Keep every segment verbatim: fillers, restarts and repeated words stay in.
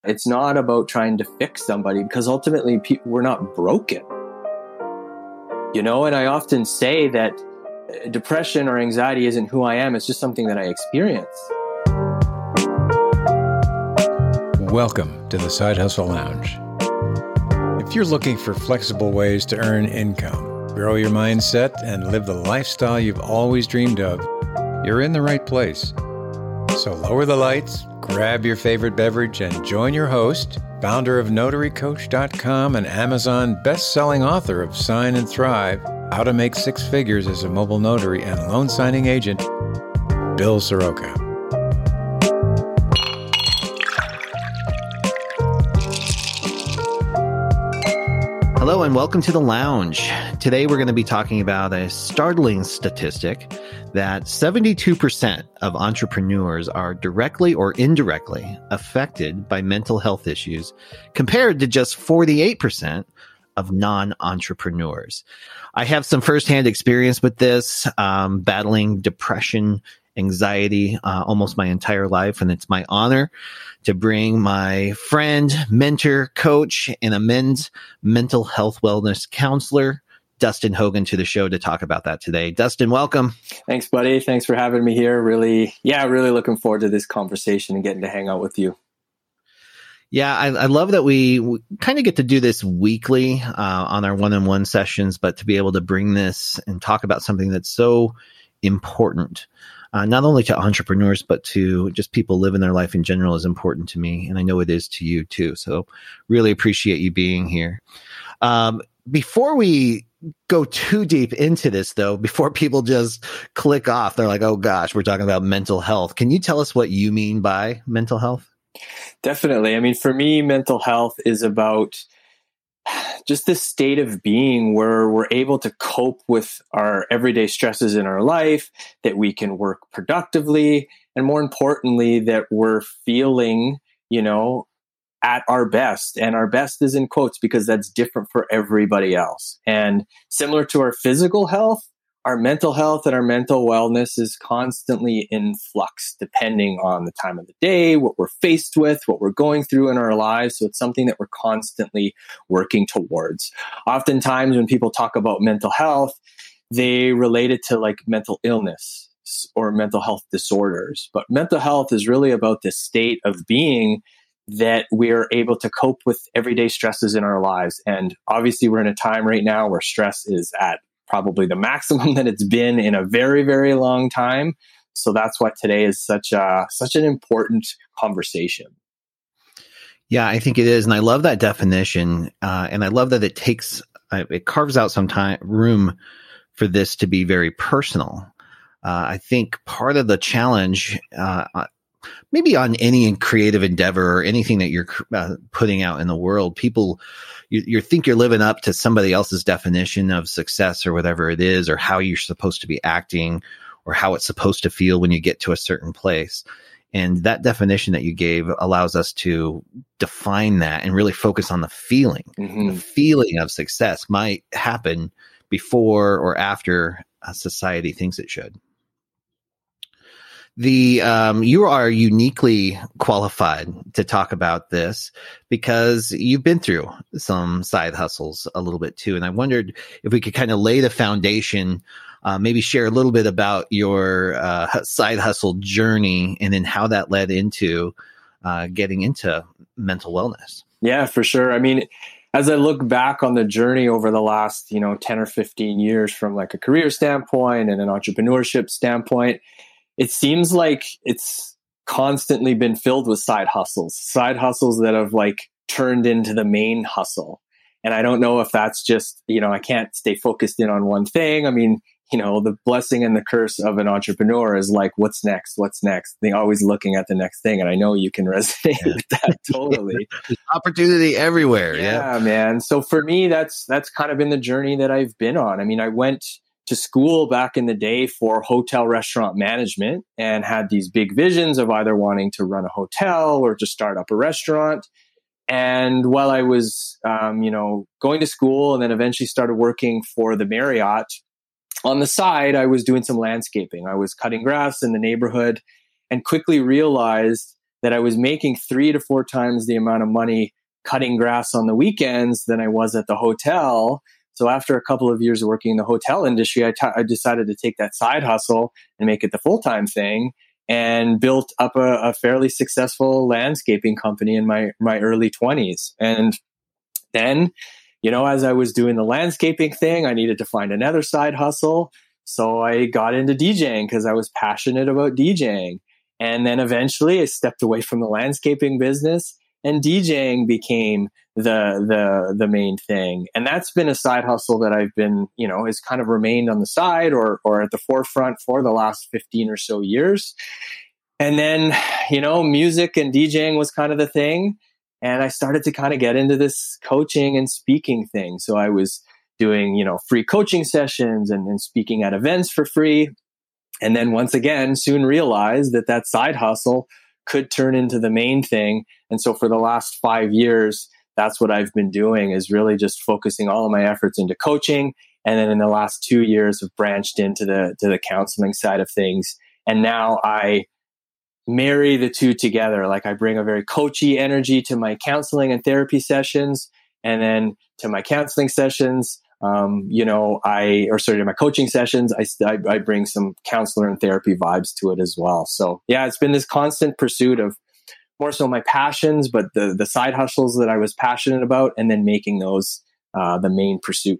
It's not about trying to fix somebody because ultimately pe- we're not broken. You know, and I often say that depression or anxiety isn't who I am. It's just something that I experience. Welcome to the Side Hustle Lounge. If you're looking for flexible ways to earn income, grow your mindset, and live the lifestyle you've always dreamed of, you're in the right place. So lower the lights, grab your favorite beverage, and join your host, founder of Notary Coach dot com and Amazon best-selling author of Sign and Thrive, How to Make Six Figures as a Mobile Notary and Loan Signing Agent, Bill Soroka. Hello and welcome to the lounge. Today we're going to be talking about a startling statistic that seventy-two percent of entrepreneurs are directly or indirectly affected by mental health issues compared to just forty-eight percent of non-entrepreneurs. I have some firsthand experience with this, um, battling depression, anxiety uh, almost my entire life, and it's my honor to bring my friend, mentor, coach, and a men's mental health wellness counselor, Dustin Hogan, to the show to talk about that today. Dustin, welcome. Thanks, buddy. Thanks for having me here. Really, yeah, really looking forward to this conversation and getting to hang out with you. Yeah, I, I love that we, we kind of get to do this weekly uh, on our one-on-one sessions, but to be able to bring this and talk about something that's so important, uh, not only to entrepreneurs, but to just people living their life in general is important to me. And I know it is to you too. So really appreciate you being here. Um, before we go too deep into this, though, before people just click off, they're like, oh gosh, we're talking about mental health. Can you tell us what you mean by mental health? Definitely. I mean, for me, mental health is about just this state of being where we're able to cope with our everyday stresses in our life, that we can work productively, and more importantly, that we're feeling, you know, at our best. And our best is in quotes because that's different for everybody else. And similar to our physical health, our mental health and our mental wellness is constantly in flux depending on the time of the day, what we're faced with, what we're going through in our lives. So it's something that we're constantly working towards. Oftentimes when people talk about mental health, they relate it to like mental illness or mental health disorders. But mental health is really about this state of being that we're able to cope with everyday stresses in our lives. And obviously we're in a time right now where stress is at probably the maximum that it's been in a very, very long time. So that's why today is such a, such an important conversation. Yeah, I think it is. And I love that definition. Uh, and I love that it takes, uh, it carves out some time, room for this to be very personal. Uh, I think part of the challenge, uh, maybe on any creative endeavor or anything that you're uh, putting out in the world, people, you, you think you're living up to somebody else's definition of success or whatever it is, or how you're supposed to be acting or how it's supposed to feel when you get to a certain place. And that definition that you gave allows us to define that and really focus on the feeling. Mm-hmm. The feeling of success might happen before or after a society thinks it should. The um, you are uniquely qualified to talk about this because you've been through some side hustles a little bit too. And I wondered if we could kind of lay the foundation, uh, maybe share a little bit about your uh, side hustle journey and then how that led into uh, getting into mental wellness. Yeah, for sure. I mean, as I look back on the journey over the last, you know, ten or fifteen years from like a career standpoint and an entrepreneurship standpoint, it seems like it's constantly been filled with side hustles, side hustles that have like turned into the main hustle. And I don't know if that's just, you know, I can't stay focused in on one thing. I mean, you know, the blessing and the curse of an entrepreneur is like, what's next? What's next? They're always looking at the next thing. And I know you can resonate Yeah. with that totally. There's opportunity everywhere. Yeah, Yeah, man. So for me, that's, that's kind of been the journey that I've been on. I mean, I went to school back in the day for hotel restaurant management and had these big visions of either wanting to run a hotel or to start up a restaurant. And while I was, um, you know, going to school and then eventually started working for the Marriott, on the side, I was doing some landscaping. I was cutting grass in the neighborhood and quickly realized that I was making three to four times the amount of money cutting grass on the weekends than I was at the hotel. So after a couple of years of working in the hotel industry, I, t- I decided to take that side hustle and make it the full-time thing, and built up a, a fairly successful landscaping company in my, my early twenties. And then, you know, as I was doing the landscaping thing, I needed to find another side hustle. So I got into DJing because I was passionate about DJing. And then eventually I stepped away from the landscaping business, and DJing became the the the main thing. And that's been a side hustle that I've been, you know, has kind of remained on the side or or at the forefront for the last fifteen or so years. And then, you know, music and DJing was kind of the thing. And I started to kind of get into this coaching and speaking thing. So I was doing, you know, free coaching sessions and, and speaking at events for free. And then once again, soon realized that that side hustle could turn into the main thing. And so for the last five years, that's what I've been doing, is really just focusing all of my efforts into coaching. And then in the last two years, I've branched into the, to the counseling side of things. And now I marry the two together. Like I bring a very coachy energy to my counseling and therapy sessions. And then to my counseling sessions, um, you know, I, or sorry, to my coaching sessions, I, I, I bring some counselor and therapy vibes to it as well. So yeah, it's been this constant pursuit of more so my passions, but the, the side hustles that I was passionate about, and then making those, uh, the main pursuit.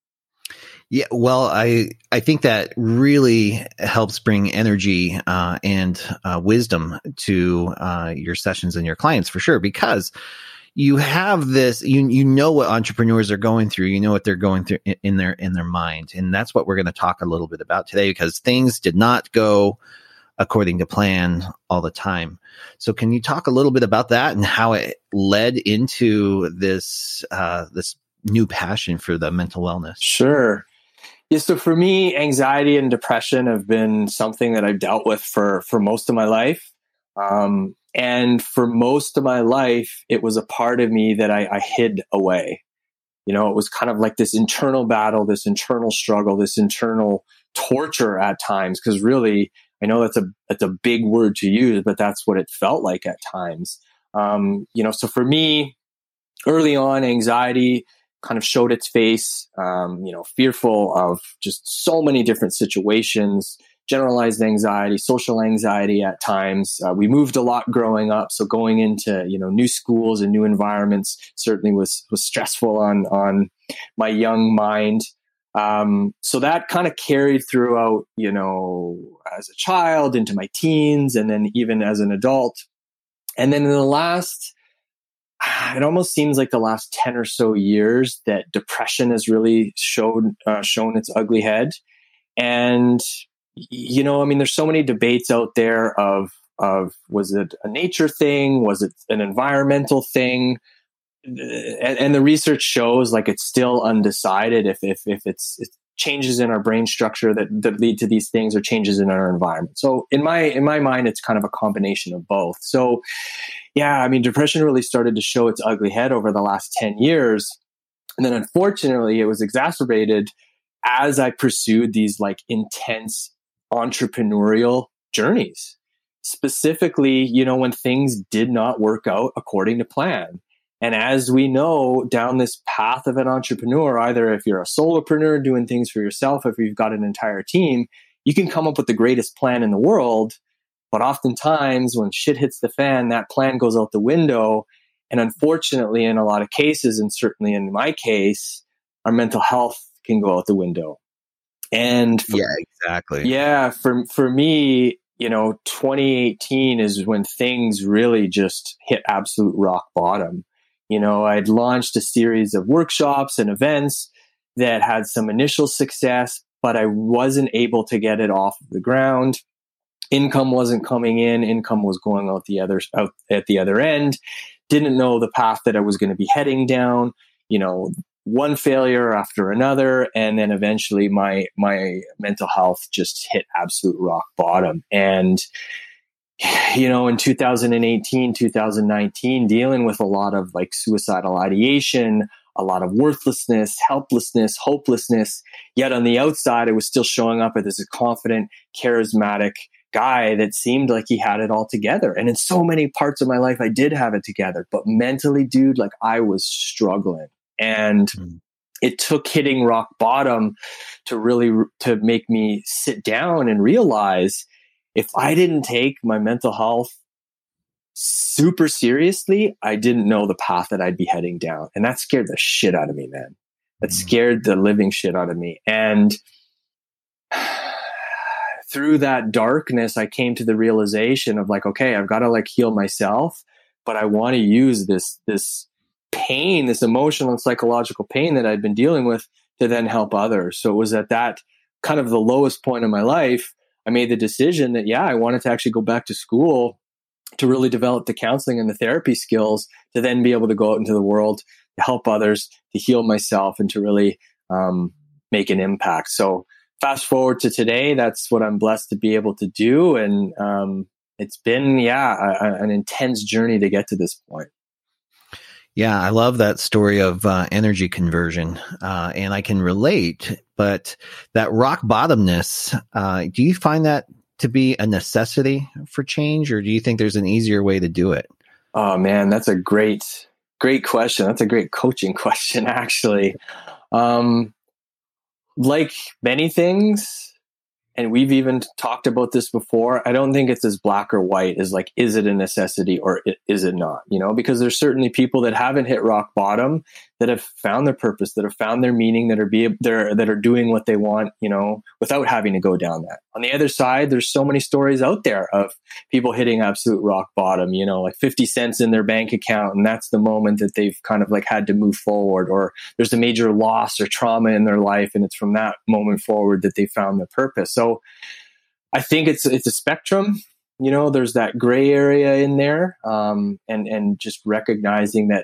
Yeah, well, I I think that really helps bring energy uh, and uh, wisdom to uh, your sessions and your clients for sure, because you have this, you you know what entrepreneurs are going through, you know what they're going through in, in their in their mind, and that's what we're going to talk a little bit about today, because things did not go according to plan all the time. So, can you talk a little bit about that and how it led into this uh, this new passion for the mental wellness? Sure. Yeah, so for me, anxiety and depression have been something that I've dealt with for, for most of my life. Um, and for most of my life, it was a part of me that I, I hid away. You know, it was kind of like this internal battle, this internal struggle, this internal torture at times. Because really, I know that's a that's a big word to use, but that's what it felt like at times. Um, you know, so for me, early on, anxiety kind of showed its face, um, you know, fearful of just so many different situations, generalized anxiety, social anxiety at times. Uh, we moved a lot growing up. So going into, you know, new schools and new environments certainly was, was stressful on, on my young mind. Um, so that kind of carried throughout, you know, as a child into my teens, and then even as an adult. And then in the last, it almost seems like the last ten or so years that depression has really showed, uh, shown its ugly head. And, you know, I mean, there's so many debates out there of, of, was it a nature thing? Was it an environmental thing? And, and the research shows like it's still undecided if, if, if it's, it's changes in our brain structure that, that lead to these things, or changes in our environment. So in my, in my mind, it's kind of a combination of both. So yeah, I mean, depression really started to show its ugly head over the last ten years. And then unfortunately, it was exacerbated as I pursued these like intense entrepreneurial journeys. Specifically, you know, when things did not work out according to plan. And as we know, down this path of an entrepreneur, either if you're a solopreneur doing things for yourself, if you've got an entire team, you can come up with the greatest plan in the world. But oftentimes when shit hits the fan, that plan goes out the window. And unfortunately, in a lot of cases, and certainly in my case, our mental health can go out the window. And for, yeah, exactly. Yeah, for for me, you know, twenty eighteen is when things really just hit absolute rock bottom. You know, I'd launched a series of workshops and events that had some initial success, but I wasn't able to get it off the ground. Income wasn't coming in. Income was going out the other out at the other end. Didn't know the path that I was going to be heading down. You know, one failure after another, and then eventually my my mental health just hit absolute rock bottom. And you know, in two thousand eighteen, two thousand nineteen, dealing with a lot of like suicidal ideation, a lot of worthlessness, helplessness, hopelessness. Yet on the outside, I was still showing up as a confident, charismatic, guy that seemed like he had it all together. And in so many parts of my life, I did have it together. But mentally, dude, like I was struggling. And mm-hmm. it took hitting rock bottom to really, to make me sit down and realize if I didn't take my mental health super seriously, I didn't know the path that I'd be heading down. And that scared the shit out of me, man. That mm-hmm. scared the living shit out of me. And through that darkness, I came to the realization of like, okay, I've got to like heal myself, but I want to use this, this pain, this emotional and psychological pain that I'd been dealing with to then help others. So it was at that kind of the lowest point in my life, I made the decision that, yeah, I wanted to actually go back to school to really develop the counseling and the therapy skills to then be able to go out into the world to help others, to heal myself, and to really um, make an impact. So fast forward to today, that's what I'm blessed to be able to do. And um, it's been, yeah, a, an intense journey to get to this point. Yeah, I love that story of uh, energy conversion. Uh, and I can relate, but that rock bottomness, uh, do you find that to be a necessity for change, or do you think there's an easier way to do it? Oh man, that's a great, great question. That's a great coaching question, actually. Um, Like many things, and we've even talked about this before, I don't think it's as black or white as like, is it a necessity or is it not? You know, because there's certainly people that haven't hit rock bottom that have found their purpose, that have found their meaning, that are be they're, that are doing what they want, you know, without having to go down that. On the other side, there's so many stories out there of people hitting absolute rock bottom, you know, like fifty cents in their bank account. And that's the moment that they've kind of like had to move forward, or there's a major loss or trauma in their life. And it's from that moment forward that they found their purpose. So I think it's, it's a spectrum, you know, there's that gray area in there. Um, and, and just recognizing that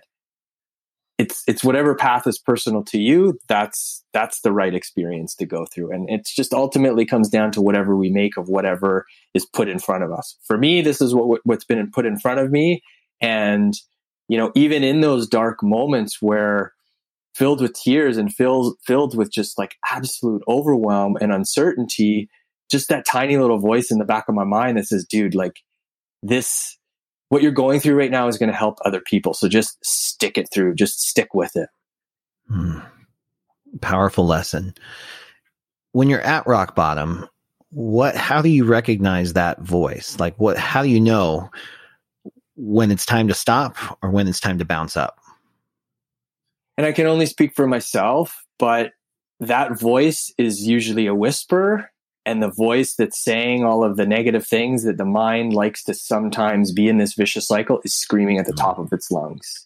it's, it's whatever path is personal to you. That's, that's the right experience to go through. And it's just ultimately comes down to whatever we make of whatever is put in front of us. For me, this is what, what's been put in front of me. And, you know, even in those dark moments where filled with tears and filled, filled with just like absolute overwhelm and uncertainty, just that tiny little voice in the back of my mind that says, dude, like this, what you're going through right now is going to help other people. So just stick it through, just stick with it. Hmm. Powerful lesson. When you're at rock bottom, what, how do you recognize that voice? Like what, how do you know when it's time to stop or when it's time to bounce up? And I can only speak for myself, but that voice is usually a whisper. And the voice that's saying all of the negative things that the mind likes to sometimes be in this vicious cycle is screaming at the top of its lungs.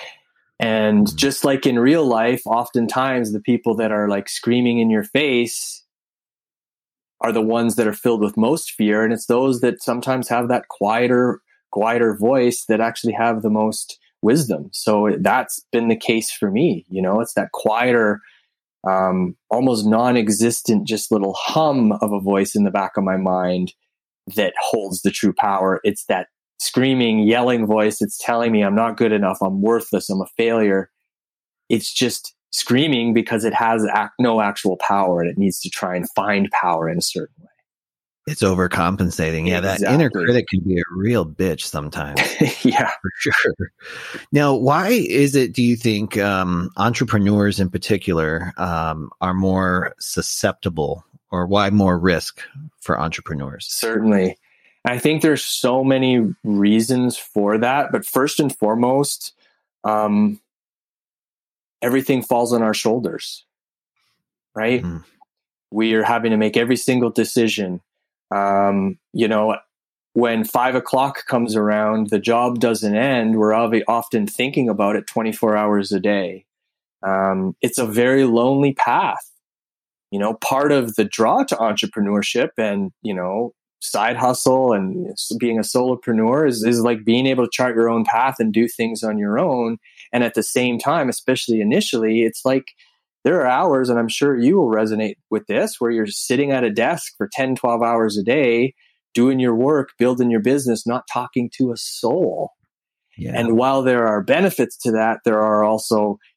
And just like in real life, oftentimes the people that are like screaming in your face are the ones that are filled with most fear. And it's those that sometimes have that quieter, quieter voice that actually have the most wisdom. So that's been the case for me. You know, it's that quieter, um, almost non-existent, just little hum of a voice in the back of my mind that holds the true power. It's that screaming, yelling voice that's telling me I'm not good enough, I'm worthless, I'm a failure. It's just screaming because it has act, no actual power, and it needs to try and find power in a certain way. It's overcompensating. Yeah, exactly. That inner critic can be a real bitch sometimes. Yeah, for sure. Now, why is it, do you think, um, entrepreneurs in particular um, are more susceptible, or why more risk for entrepreneurs? Certainly. I think there's so many reasons for that. But first and foremost, um, everything falls on our shoulders, right? Mm. We are having to make every single decision. Um, you know, when five o'clock comes around, the job doesn't end. We're often thinking about it twenty-four hours a day. Um, it's a very lonely path. You know, part of the draw to entrepreneurship and, you know, side hustle and being a solopreneur is, is like being able to chart your own path and do things on your own. And at the same time, especially initially, it's like, there are hours, and I'm sure you will resonate with this, where you're sitting at a desk for ten, twelve hours a day, doing your work, building your business, not talking to a soul. Yeah. And while there are benefits to that, there are also,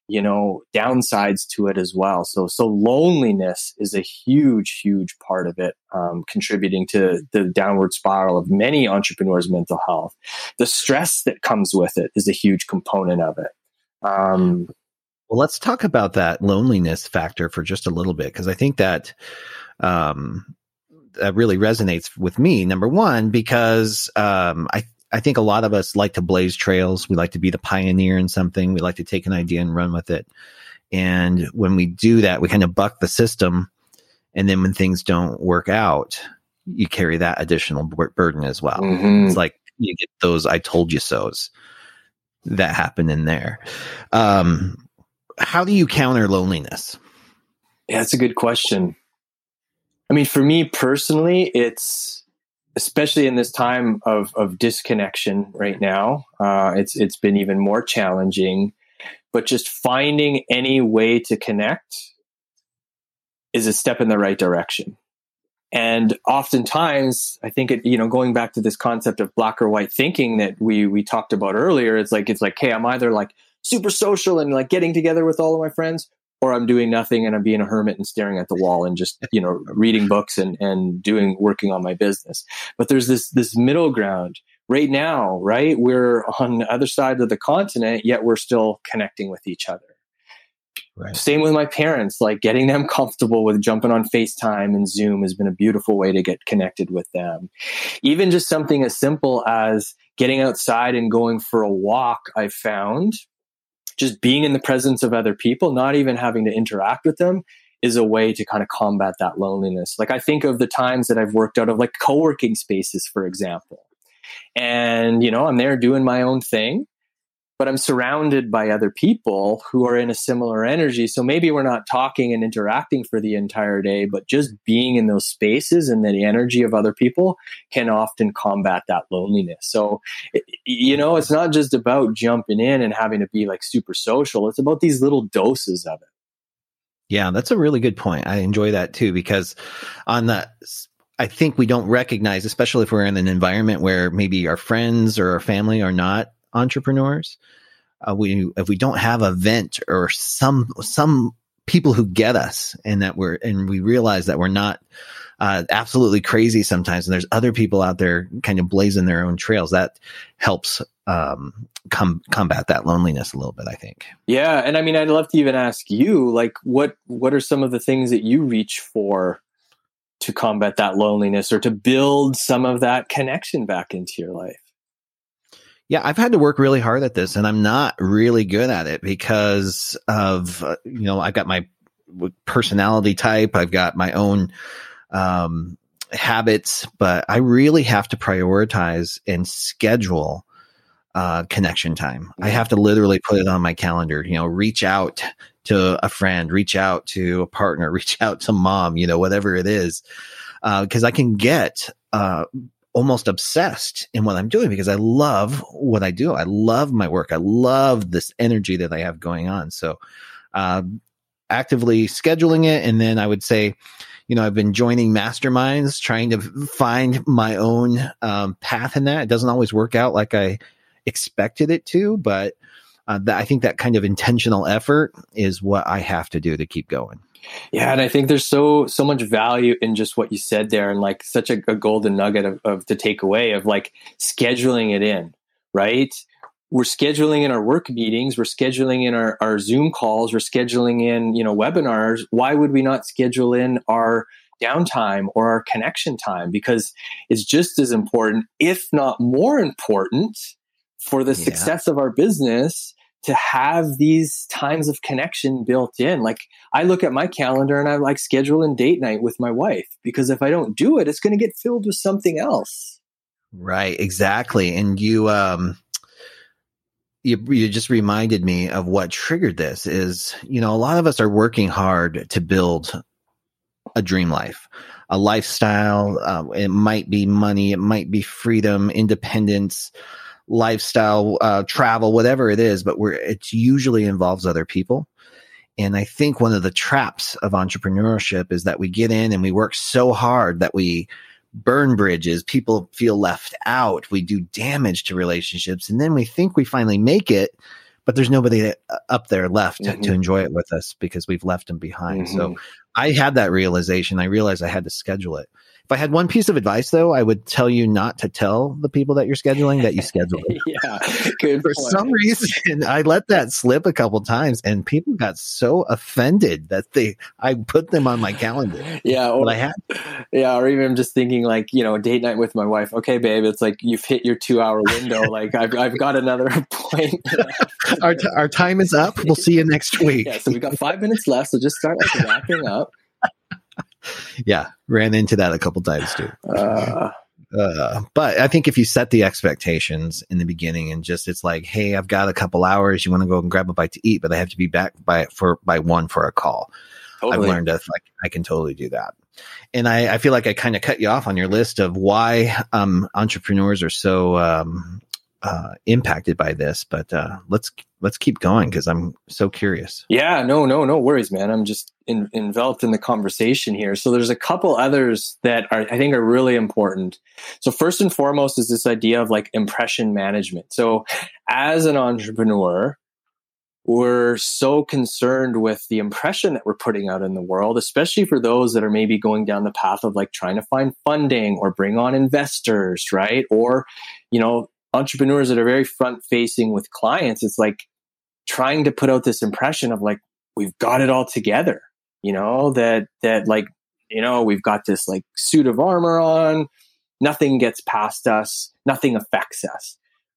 you know, downsides to it as well. So, so loneliness is a huge, huge part of it, um, contributing to the downward spiral of many entrepreneurs' mental health. The stress that comes with it is a huge component of it. Um, well, let's talk about that loneliness factor for just a little bit, because I think that um, that really resonates with me. Number one, because um, I I think a lot of us like to blaze trails. We like to be the pioneer in something. We like to take an idea and run with it. And when we do that, we kind of buck the system. And then when things don't work out, you carry that additional bur- burden as well. Mm-hmm. It's like you get those I told you so's that happen in there. Um, how do you counter loneliness? Yeah, that's a good question. I mean, for me personally, it's, especially in this time of, of disconnection right now, uh, it's it's been even more challenging. But just finding any way to connect is a step in the right direction. And oftentimes, I think it, you know, going back to this concept of black or white thinking that we we talked about earlier, it's like it's like, hey, I'm either like super social and like getting together with all of my friends, or I'm doing nothing and I'm being a hermit and staring at the wall and just, you know, reading books and, and doing, working on my business. But there's this, this middle ground right now, right? We're on the other side of the continent, yet we're still connecting with each other. Right. Same with my parents, like getting them comfortable with jumping on FaceTime and Zoom has been a beautiful way to get connected with them. Even just something as simple as getting outside and going for a walk, I found just being in the presence of other people, not even having to interact with them, is a way to kind of combat that loneliness. Like I think of the times that I've worked out of like co-working spaces, for example. And, you know, I'm there doing my own thing, but I'm surrounded by other people who are in a similar energy. So maybe we're not talking and interacting for the entire day, but just being in those spaces and the energy of other people can often combat that loneliness. So, you know, it's not just about jumping in and having to be like super social. It's about these little doses of it. Yeah, that's a really good point. I enjoy that too, because on the, I think we don't recognize, especially if we're in an environment where maybe our friends or our family are not entrepreneurs. Uh, we if we don't have a vent or some some people who get us, and that we're and we realize that we're not uh, absolutely crazy sometimes, and there's other people out there kind of blazing their own trails, that helps um, com- combat that loneliness a little bit, I think. Yeah, and I mean, I'd love to even ask you, like, what what are some of the things that you reach for to combat that loneliness or to build some of that connection back into your life? Yeah, I've had to work really hard at this, and I'm not really good at it because of, uh, you know, I've got my personality type. I've got my own um, habits, but I really have to prioritize and schedule uh, connection time. I have to literally put it on my calendar, you know, reach out to a friend, reach out to a partner, reach out to mom, you know, whatever it is, because uh, I can get uh almost obsessed in what I'm doing because I love what I do. I love my work. I love this energy that I have going on. So, uh, actively scheduling it. And then I would say, you know, I've been joining masterminds, trying to find my own, um, path in that. It doesn't always work out like I expected it to, but, uh, that, I think that kind of intentional effort is what I have to do to keep going. Yeah, and I think there's so so much value in just what you said there, and like such a, a golden nugget of, of to take away of like scheduling it in, right? We're scheduling in our work meetings, we're scheduling in our, our Zoom calls, we're scheduling in, you know, webinars. Why would we not schedule in our downtime or our connection time? Because it's just as important, if not more important, for the yeah. success of our business to have these times of connection built in. Like I look at my calendar and I like scheduling date night with my wife, because if I don't do it, it's going to get filled with something else. Right. Exactly. And you, um, you, you just reminded me of what triggered this is, you know, a lot of us are working hard to build a dream life, a lifestyle. Uh, it might be money. It might be freedom, independence, lifestyle, uh, travel, whatever it is, but we're, it usually involves other people. And I think one of the traps of entrepreneurship is that we get in and we work so hard that we burn bridges. People feel left out. We do damage to relationships. And then we think we finally make it, but there's nobody up there left mm-hmm. to, to enjoy it with us because we've left them behind. Mm-hmm. So I had that realization. I realized I had to schedule it. If I had one piece of advice, though, I would tell you not to tell the people that you're scheduling that you scheduled it. Yeah, good For point. some reason, I let that slip a couple times, and people got so offended that they I put them on my calendar. Yeah, or, I had. Yeah, or even just thinking like, you know, date night with my wife. Okay, babe, it's like you've hit your two hour window. Like I've I've got another appointment. our t- our time is up. We'll see you next week. Yeah, so we got five minutes left. So just start like wrapping up. Yeah, ran into that a couple times too. Uh, uh, but I think if you set the expectations in the beginning and just it's like, hey, I've got a couple hours. You want to go and grab a bite to eat, but I have to be back by for by one for a call. Totally. I've learned that like I can totally do that. And I, I feel like I kind of cut you off on your list of why um, entrepreneurs are so um, uh, impacted by this. But uh, let's let's keep going because I'm so curious. Yeah, no, no, no worries, man. I'm just in, enveloped in the conversation here. So there's a couple others that are I think are really important. So first and foremost is this idea of like impression management. So as an entrepreneur, we're so concerned with the impression that we're putting out in the world, especially for those that are maybe going down the path of like trying to find funding or bring on investors, right? Or, you know, entrepreneurs that are very front facing with clients. It's like trying to put out this impression of like, we've got it all together, you know, that, that like, you know, we've got this like suit of armor on, nothing gets past us, nothing affects us.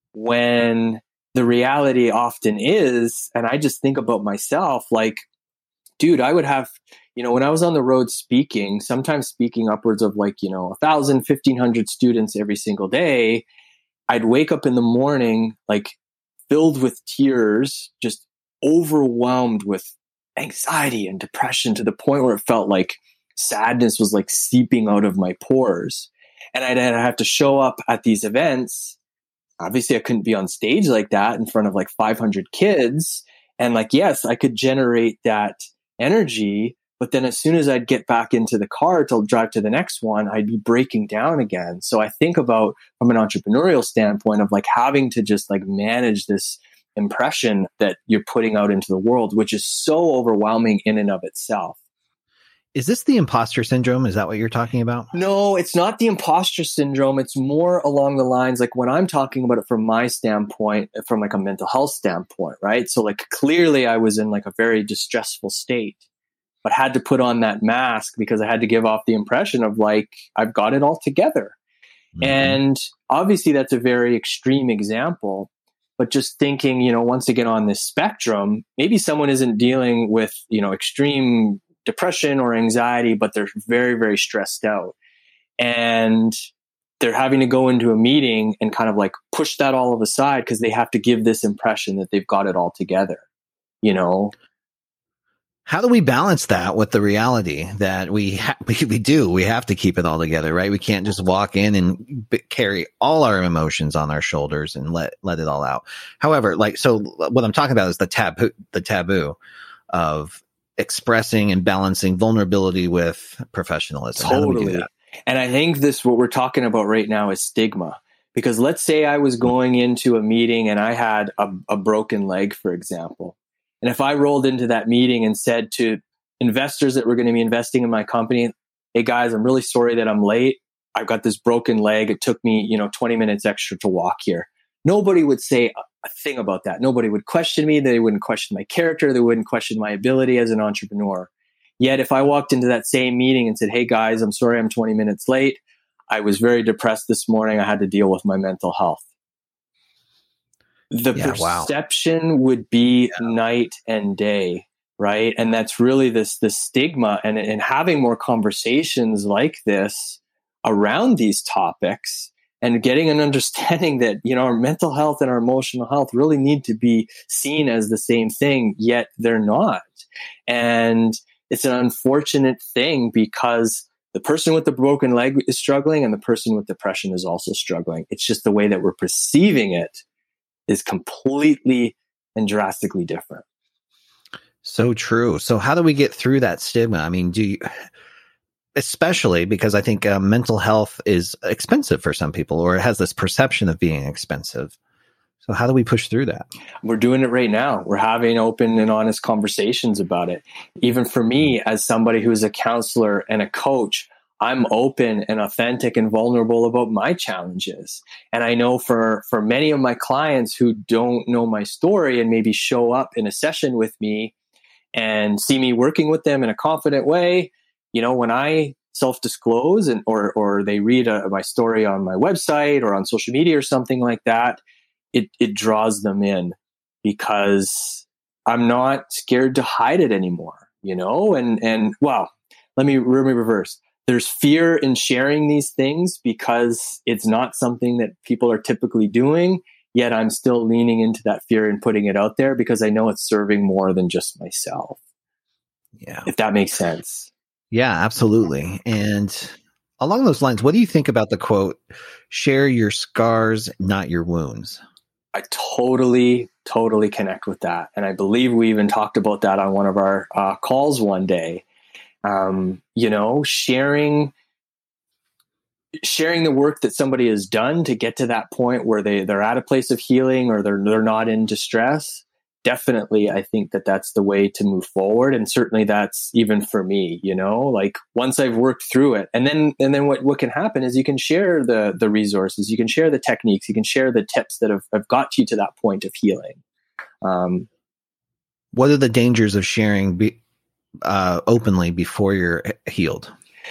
When the reality often is, and I just think about myself, like, dude, I would have, you know, when I was on the road speaking, sometimes speaking upwards of like, you know, a thousand, fifteen hundred students every single day, I'd wake up in the morning, like filled with tears, just overwhelmed with anxiety and depression to the point where it felt like sadness was like seeping out of my pores. And I'd have to show up at these events. Obviously, I couldn't be on stage like that in front of like five hundred kids. And like, yes, I could generate that energy. But then as soon as I'd get back into the car to drive to the next one, I'd be breaking down again. So I think about from an entrepreneurial standpoint of like having to just like manage this impression that you're putting out into the world, which is so overwhelming in and of itself. Is this the imposter syndrome? Is that what you're talking about? No, it's not the imposter syndrome. It's more along the lines, like when I'm talking about it from my standpoint, from like a mental health standpoint, right? So like clearly I was in like a very distressful state, but had to put on that mask because I had to give off the impression of like, I've got it all together. Mm-hmm. And obviously that's a very extreme example, but just thinking, you know, once again on this spectrum, maybe someone isn't dealing with, you know, extreme depression or anxiety, but they're very, very stressed out. And they're having to go into a meeting and kind of like push that all of aside because they have to give this impression that they've got it all together, you know? How do we balance that with the reality that we ha- we, we do? We have to keep it all together, right? We can't just walk in and b- carry all our emotions on our shoulders and let let it all out. However, like so, what I'm talking about is the taboo, the taboo of expressing and balancing vulnerability with professionalism. Totally. How do we do that? And I think this what we're talking about right now is stigma. Because let's say I was going into a meeting and I had a, a broken leg, for example. And if I rolled into that meeting and said to investors that were going to be investing in my company, hey guys, I'm really sorry that I'm late. I've got this broken leg. It took me, you know, twenty minutes extra to walk here. Nobody would say a thing about that. Nobody would question me. They wouldn't question my character. They wouldn't question my ability as an entrepreneur. Yet if I walked into that same meeting and said, hey guys, I'm sorry I'm twenty minutes late. I was very depressed this morning. I had to deal with my mental health. The yeah, perception wow. would be yeah. night and day, right? And that's really this, this stigma and, and having more conversations like this around these topics and getting an understanding that, you know, our mental health and our emotional health really need to be seen as the same thing, yet they're not. And it's an unfortunate thing because the person with the broken leg is struggling and the person with depression is also struggling. It's just the way that we're perceiving it is completely and drastically different. So true. So how do we get through that stigma? I mean, do you, especially because I think uh, mental health is expensive for some people, or it has this perception of being expensive. So how do we push through that? We're doing it right now. We're having open and honest conversations about it. Even for me, as somebody who's a counselor and a coach, I'm open and authentic and vulnerable about my challenges. And I know for, for many of my clients who don't know my story and maybe show up in a session with me and see me working with them in a confident way, you know, when I self-disclose and or or they read a, my story on my website or on social media or something like that, it it draws them in because I'm not scared to hide it anymore, you know? And and well, let me let me reverse. There's fear in sharing these things because it's not something that people are typically doing, yet I'm still leaning into that fear and putting it out there because I know it's serving more than just myself. Yeah. If that makes sense. Yeah, absolutely. And along those lines, what do you think about the quote, share your scars, not your wounds? I totally, totally connect with that. And I believe we even talked about that on one of our uh, calls one day. Um, you know, sharing, sharing the work that somebody has done to get to that point where they, they're at a place of healing or they're, they're not in distress. Definitely, I think that that's the way to move forward. And certainly that's even for me, you know, like once I've worked through it and then, and then what, what can happen is you can share the, the resources, you can share the techniques, you can share the tips that have, have got you to that point of healing. Um, what are the dangers of sharing be, uh, openly before you're healed?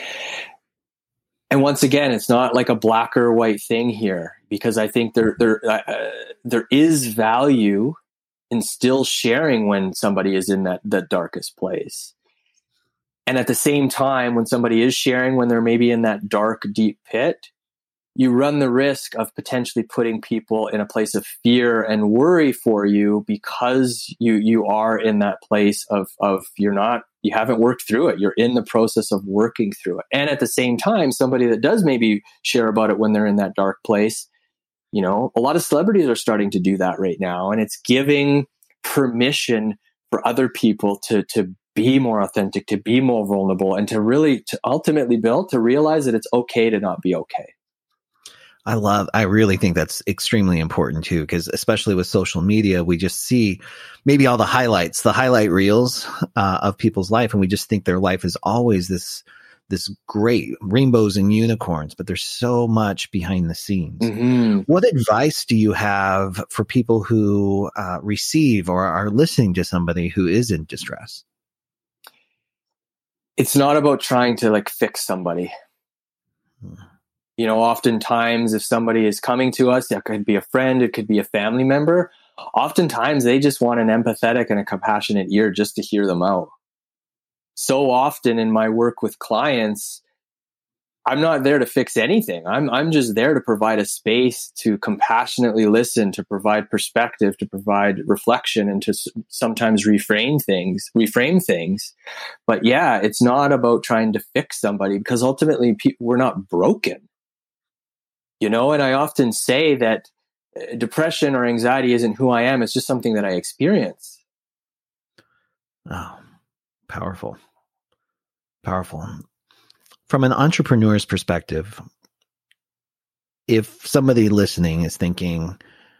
And once again, it's not like a black or white thing here, because I think there, there, uh, there is value and still sharing when somebody is in that, that darkest place. And at the same time, when somebody is sharing, when they're maybe in that dark, deep pit, you run the risk of potentially putting people in a place of fear and worry for you because you, you are in that place of, of you're not, you haven't worked through it. You're in the process of working through it. And at the same time, somebody that does maybe share about it when they're in that dark place, you know, a lot of celebrities are starting to do that right now. And it's giving permission for other people to, to be more authentic, to be more vulnerable, and to really, to ultimately build, to realize that it's okay to not be okay. I love, I really think that's extremely important too, because especially with social media, we just see maybe all the highlights, the highlight reels uh, of people's life. And we just think their life is always this this great rainbows and unicorns, but there's so much behind the scenes. Mm-hmm. What advice do you have for people who uh, receive or are listening to somebody who is in distress? It's not about trying to like fix somebody. Hmm. You know, oftentimes if somebody is coming to us, that could be a friend, it could be a family member. Oftentimes they just want an empathetic and a compassionate ear just to hear them out. So often in my work with clients, I'm not there to fix anything. I'm I'm just there to provide a space to compassionately listen, to provide perspective, to provide reflection, and to s- sometimes reframe things, reframe things. But yeah, it's not about trying to fix somebody because ultimately pe- we're not broken. You know, and I often say that depression or anxiety isn't who I am. It's just something that I experience. Oh. Powerful. Powerful. From an entrepreneur's perspective, if somebody listening is thinking,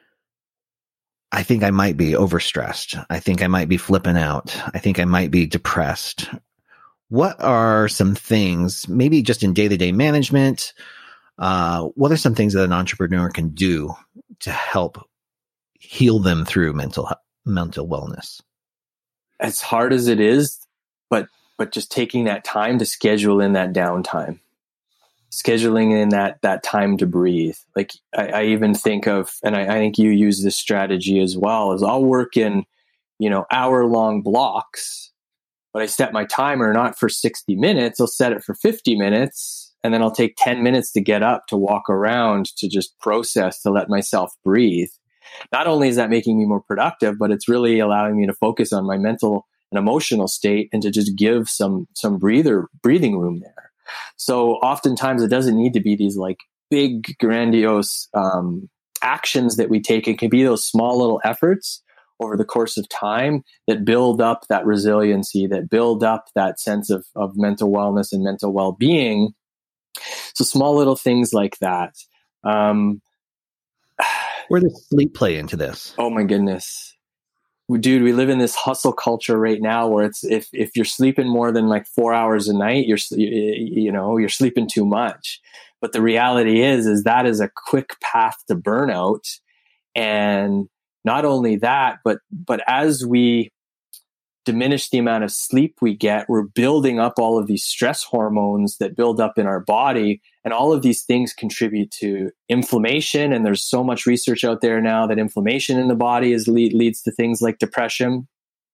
I think I might be overstressed, I think I might be flipping out, I think I might be depressed, what are some things, maybe just in day-to-day management, uh, what are some things that an entrepreneur can do to help heal them through mental mental wellness? As hard as it is, but but just taking that time to schedule in that downtime, scheduling in that that time to breathe. Like I, I even think of, and I, I think you use this strategy as well, is I'll work in, you know, hour long blocks, but I set my timer not for sixty minutes. I'll set it for fifty minutes, and then I'll take ten minutes to get up, to walk around, to just process, to let myself breathe. Not only is that making me more productive, but it's really allowing me to focus on my mental and emotional state and to just give some some breather breathing room there. So oftentimes it doesn't need to be these like big grandiose um, actions that we take. It can be those small little efforts over the course of time that build up that resiliency, that build up that sense of, of mental wellness and mental well-being. So small little things like that. Um, Where does sleep play into this? Oh my goodness. Dude, we live in this hustle culture right now where it's if if you're sleeping more than like four hours a night, you're you know you're sleeping too much. But the reality is, is that is a quick path to burnout. And not only that, but but as we diminish the amount of sleep we get, we're building up all of these stress hormones that build up in our body. And all of these things contribute to inflammation. And there's so much research out there now that inflammation in the body is lead, leads to things like depression.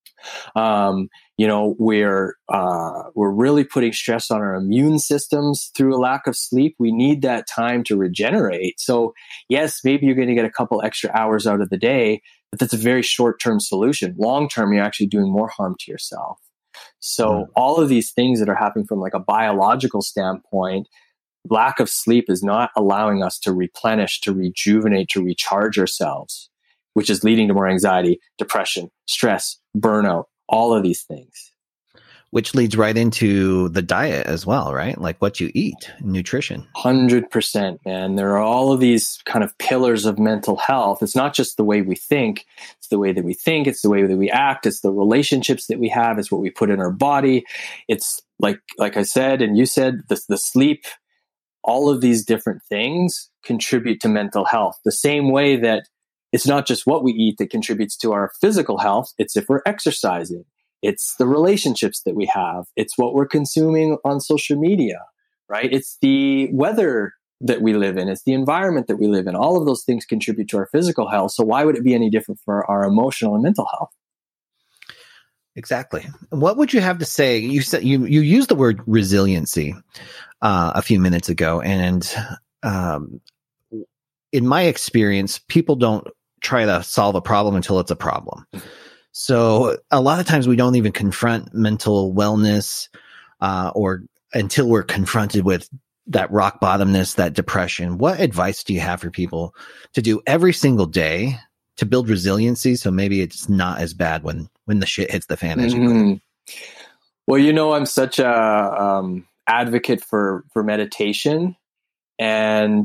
Um, you know, we're, uh, we're really putting stress on our immune systems through a lack of sleep. We need that time to regenerate. So yes, maybe you're going to get a couple extra hours out of the day, but that's a very short-term solution. Long-term, you're actually doing more harm to yourself. So mm. all of these things that are happening from like a biological standpoint, lack of sleep is not allowing us to replenish, to rejuvenate, to recharge ourselves, which is leading to more anxiety, depression, stress, burnout, all of these things. Which leads right into the diet as well, right? Like what you eat, nutrition. one hundred percent, man. There are all of these kind of pillars of mental health. It's not just the way we think. It's the way that we think. It's the way that we act. It's the relationships that we have. It's what we put in our body. It's like, like I said, and you said, the, the sleep, all of these different things contribute to mental health. The same way that it's not just what we eat that contributes to our physical health. It's if we're exercising. It's the relationships that we have. It's what we're consuming on social media, right? It's the weather that we live in. It's the environment that we live in. All of those things contribute to our physical health. So why would it be any different for our emotional and mental health? Exactly. What would you have to say? You said you you used the word resiliency uh, a few minutes ago, and um, in my experience, people don't try to solve a problem until it's a problem. So a lot of times we don't even confront mental wellness uh, or until we're confronted with that rock bottomness, that depression. What advice do you have for people to do every single day to build resiliency so maybe it's not as bad when, when the shit hits the fan, as mm-hmm. you put it? Well, you know, I'm such a um, advocate for, for meditation. And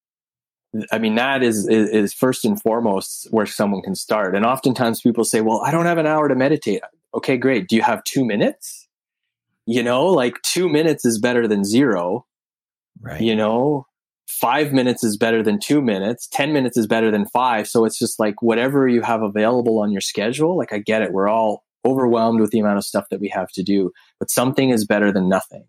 I mean, that is, is, is first and foremost where someone can start. And oftentimes people say, well, I don't have an hour to meditate. Okay, great. Do you have two minutes? You know, like two minutes is better than zero. Right. You know, five minutes is better than two minutes. ten minutes is better than five. So it's just like whatever you have available on your schedule. Like, I get it. We're all overwhelmed with the amount of stuff that we have to do, but something is better than nothing.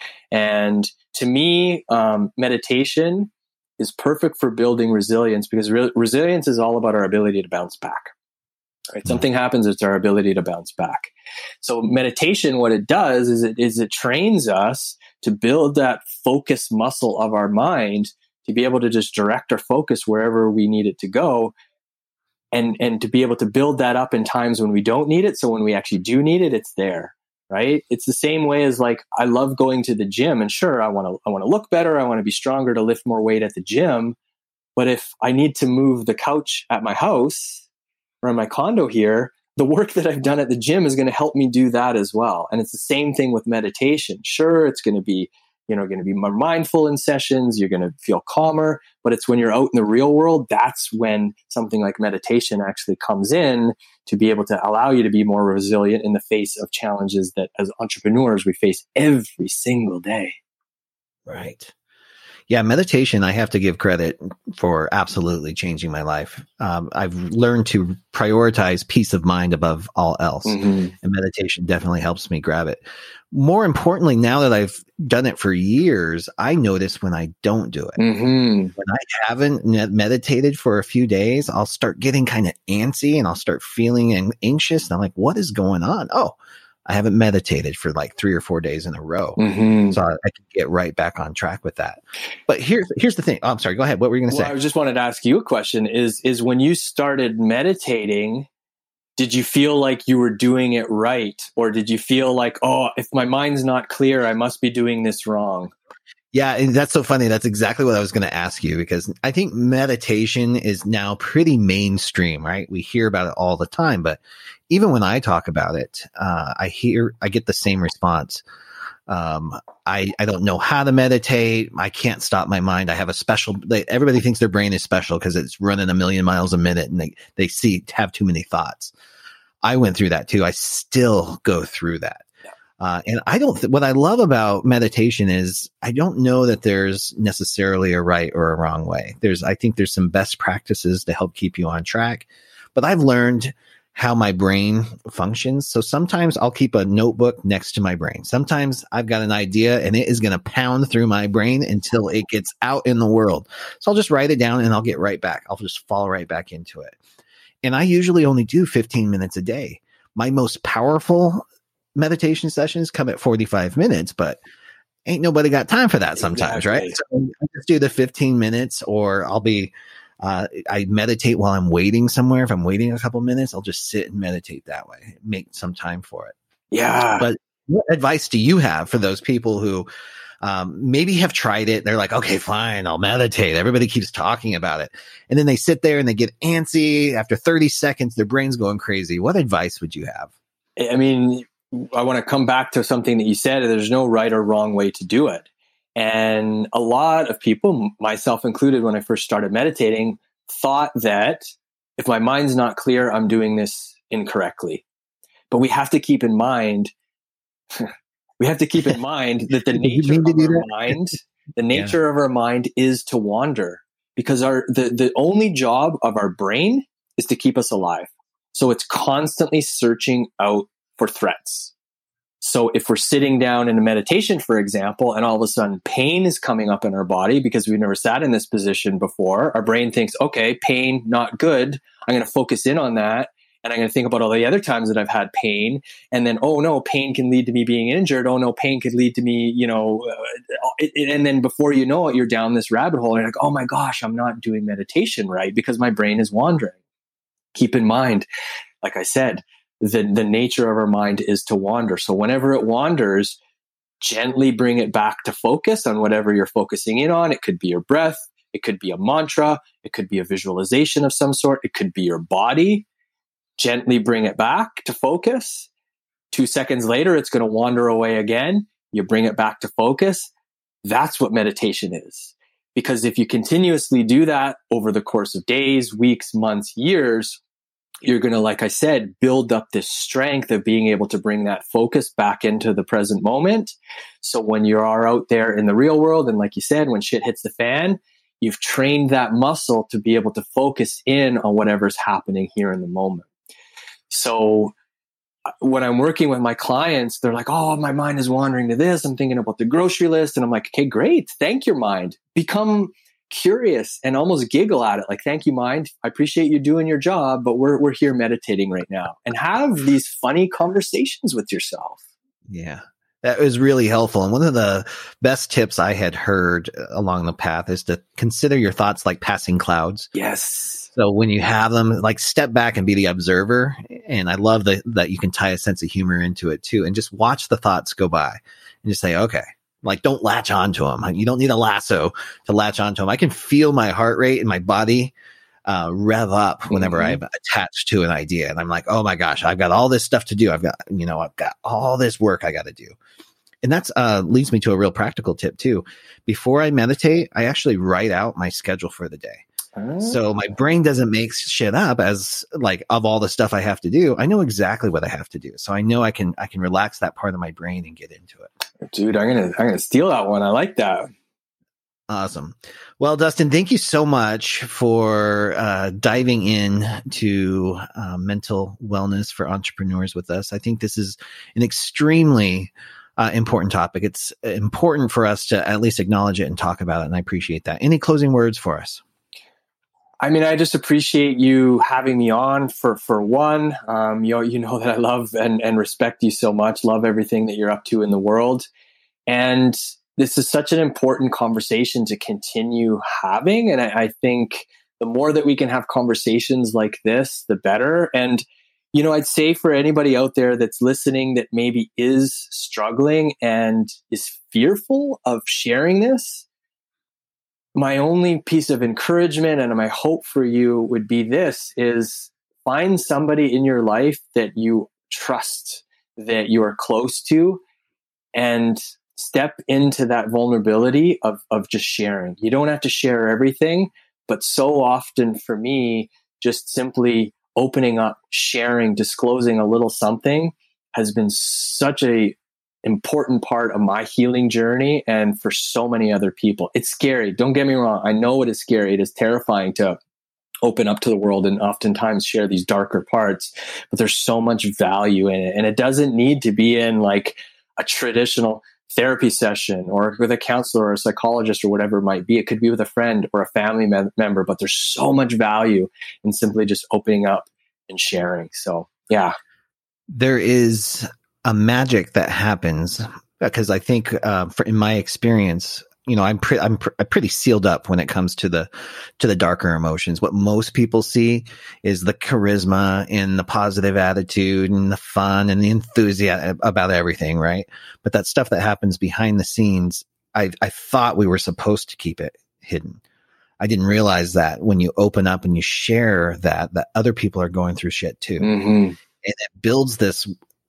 And to me, um, meditation is perfect for building resilience, because re- resilience is all about our ability to bounce back. Right? Mm-hmm. Something happens, it's our ability to bounce back. So meditation, what it does is it is it trains us to build that focus muscle of our mind to be able to just direct our focus wherever we need it to go, and and to be able to build that up in times when we don't need it. So when we actually do need it, it's there. Right? It's the same way as like, I love going to the gym, and sure, I want to, I want to look better. I want to be stronger to lift more weight at the gym. But if I need to move the couch at my house or in my condo here, the work that I've done at the gym is going to help me do that as well. And it's the same thing with meditation. Sure, it's going to be, you know, going to be more mindful in sessions. You're going to feel calmer, but it's when you're out in the real world, that's when something like meditation actually comes in to be able to allow you to be more resilient in the face of challenges that as entrepreneurs we face every single day. Right. Yeah, meditation, I have to give credit for absolutely changing my life. Um, I've learned to prioritize peace of mind above all else. Mm-hmm. And meditation definitely helps me grab it. More importantly, now that I've done it for years, I notice when I don't do it. Mm-hmm. When I haven't meditated for a few days, I'll start getting kind of antsy and I'll start feeling anxious. And I'm like, what is going on? Oh, I haven't meditated for like three or four days in a row. Mm-hmm. So I, I can get right back on track with that. But here's, here's the thing. Oh, I'm sorry. Go ahead. What were you going to well, say? I just wanted to ask you a question is, is when you started meditating, did you feel like you were doing it right? Or did you feel like, oh, if my mind's not clear, I must be doing this wrong? Yeah, and that's so funny. That's exactly what I was going to ask you, because I think meditation is now pretty mainstream, right? We hear about it all the time, but even when I talk about it, uh, I hear, I get the same response. Um, I, I don't know how to meditate. I can't stop my mind. I have a special, they, everybody thinks their brain is special because it's running a million miles a minute and they, they see, have too many thoughts. I went through that too. I still go through that. Uh, and I don't, th- what I love about meditation is I don't know that there's necessarily a right or a wrong way. There's, I think there's some best practices to help keep you on track, but I've learned how my brain functions. So sometimes I'll keep a notebook next to my brain. Sometimes I've got an idea and it is going to pound through my brain until it gets out in the world. So I'll just write it down and I'll get right back. I'll just fall right back into it. And I usually only do fifteen minutes a day. My most powerful meditation sessions come at forty-five minutes, but ain't nobody got time for that sometimes, exactly. Right? So I just do the fifteen minutes, or I'll be, uh, I meditate while I'm waiting somewhere. If I'm waiting a couple minutes, I'll just sit and meditate that way, make some time for it. Yeah. But what advice do you have for those people who um, maybe have tried it? They're like, okay, fine, I'll meditate. Everybody keeps talking about it. And then they sit there and they get antsy. After thirty seconds, their brain's going crazy. What advice would you have? I mean, I want to come back to something that you said. There's no right or wrong way to do it. And a lot of people, myself included, when I first started meditating, thought that if my mind's not clear, I'm doing this incorrectly. But we have to keep in mind, we have to keep in mind that the nature of our mind, the nature yeah. of our mind is to wander, because our the, the only job of our brain is to keep us alive. So it's constantly searching out for threats. So if we're sitting down in a meditation, for example, and all of a sudden pain is coming up in our body because we've never sat in this position before, our brain thinks, okay, pain, not good. I'm going to focus in on that. And I'm going to think about all the other times that I've had pain. And then, oh no, pain can lead to me being injured. Oh no, pain could lead to me, you know, uh, and then before you know it, you're down this rabbit hole and you're like, oh my gosh, I'm not doing meditation right because my brain is wandering. Keep in mind, like I said, the, the nature of our mind is to wander. So whenever it wanders, gently bring it back to focus on whatever you're focusing in on. It could be your breath. It could be a mantra. It could be a visualization of some sort. It could be your body. Gently bring it back to focus. Two seconds later, it's going to wander away again. You bring it back to focus. That's what meditation is. Because if you continuously do that over the course of days, weeks, months, years, you're going to, like I said, build up this strength of being able to bring that focus back into the present moment. So when you are out there in the real world, and like you said, when shit hits the fan, you've trained that muscle to be able to focus in on whatever's happening here in the moment. So when I'm working with my clients, they're like, oh, my mind is wandering to this. I'm thinking about the grocery list. And I'm like, okay, great. Thank your mind. Become curious and almost giggle at it. Like, thank you, mind. I appreciate you doing your job, but we're we're here meditating right now. And have these funny conversations with yourself. Yeah. That was really helpful. And one of the best tips I had heard along the path is to consider your thoughts like passing clouds. Yes. So when you have them, like, step back and be the observer. And I love that, that you can tie a sense of humor into it too, and just watch the thoughts go by and just say, okay, like, don't latch onto them. You don't need a lasso to latch onto them. I can feel my heart rate and my body uh, rev up whenever mm-hmm. I'm attached to an idea. And I'm like, oh my gosh, I've got all this stuff to do. I've got, you know, I've got all this work I got to do. And that's uh, leads me to a real practical tip too. Before I meditate, I actually write out my schedule for the day. Oh. So my brain doesn't make shit up as like of all the stuff I have to do. I know exactly what I have to do. So I know I can, I can relax that part of my brain and get into it. Dude, I'm going to, I'm going to steal that one. I like that. Awesome. Well, Dustin, thank you so much for uh, diving in to uh, mental wellness for entrepreneurs with us. I think this is an extremely uh, important topic. It's important for us to at least acknowledge it and talk about it. And I appreciate that. Any closing words for us? I mean, I just appreciate you having me on for, for one. Um, you know, you know that I love and, and respect you so much, love everything that you're up to in the world. And this is such an important conversation to continue having. And I, I think the more that we can have conversations like this, the better. And, you know, I'd say for anybody out there that's listening that maybe is struggling and is fearful of sharing this, my only piece of encouragement and my hope for you would be this, is find somebody in your life that you trust, that you are close to, and step into that vulnerability of, of just sharing. You don't have to share everything, but so often for me, just simply opening up, sharing, disclosing a little something has been such a important part of my healing journey and for so many other people. It's scary. Don't get me wrong. I know it is scary. It is terrifying to open up to the world and oftentimes share these darker parts, but there's so much value in it. And it doesn't need to be in like a traditional therapy session or with a counselor or a psychologist or whatever it might be. It could be with a friend or a family mem- member, but there's so much value in simply just opening up and sharing. So yeah. There is a magic that happens because I think uh, for, in my experience, you know, I'm pre- I'm, pr- I'm pretty sealed up when it comes to the to the darker emotions. What most people see is the charisma and the positive attitude and the fun and the enthusiasm about everything, right? But that stuff that happens behind the scenes, I I thought we were supposed to keep it hidden. I didn't realize that when you open up and you share that, that other people are going through shit too, mm-hmm. and it builds this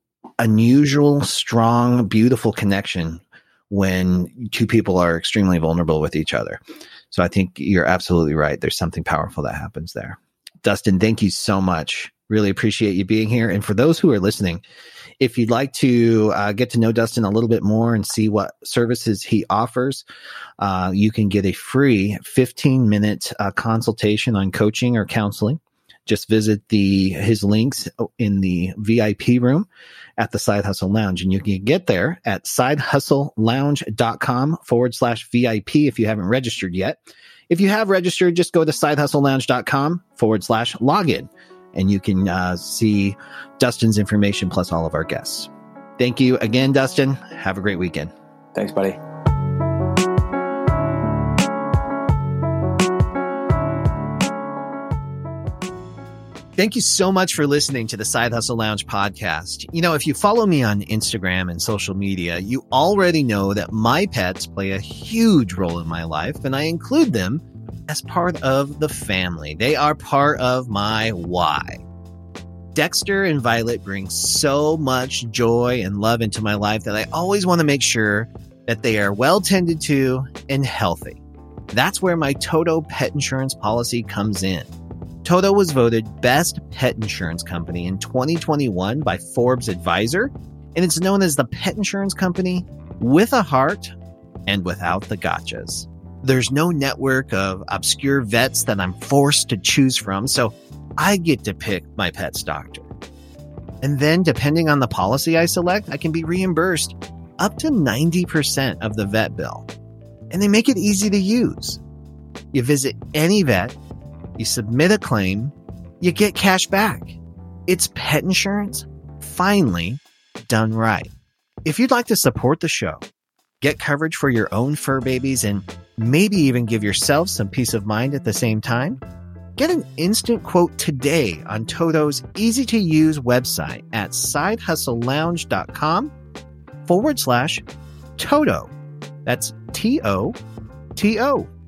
unusual, strong, beautiful connection when two people are extremely vulnerable with each other. So I think you're absolutely right. There's something powerful that happens there. Dustin, thank you so much. Really appreciate you being here. And for those who are listening, if you'd like to uh, get to know Dustin a little bit more and see what services he offers, uh, you can get a free fifteen minute uh, consultation on coaching or counseling. Just visit the his links in the V I P room at the Side Hustle Lounge. And you can get there at sidehustlelounge.com forward slash VIP if you haven't registered yet. If you have registered, just go to sidehustlelounge.com forward slash login. And you can uh, see Dustin's information plus all of our guests. Thank you again, Dustin. Have a great weekend. Thanks, buddy. Thank you so much for listening to the Side Hustle Lounge podcast. You know, if you follow me on Instagram and social media, you already know that my pets play a huge role in my life, and I include them as part of the family. They are part of my why. Dexter and Violet bring so much joy and love into my life that I always want to make sure that they are well tended to and healthy. That's where my Toto pet insurance policy comes in. Toto was voted Best Pet Insurance Company in twenty twenty-one by Forbes Advisor, and it's known as the pet insurance company with a heart and without the gotchas. There's no network of obscure vets that I'm forced to choose from, so I get to pick my pet's doctor. And then, depending on the policy I select, I can be reimbursed up to ninety percent of the vet bill. And they make it easy to use. You visit any vet, you submit a claim, you get cash back. It's pet insurance, finally done right. If you'd like to support the show, get coverage for your own fur babies, and maybe even give yourself some peace of mind at the same time, get an instant quote today on Toto's easy-to-use website at sidehustlelounge.com forward slash Toto. That's T O T O.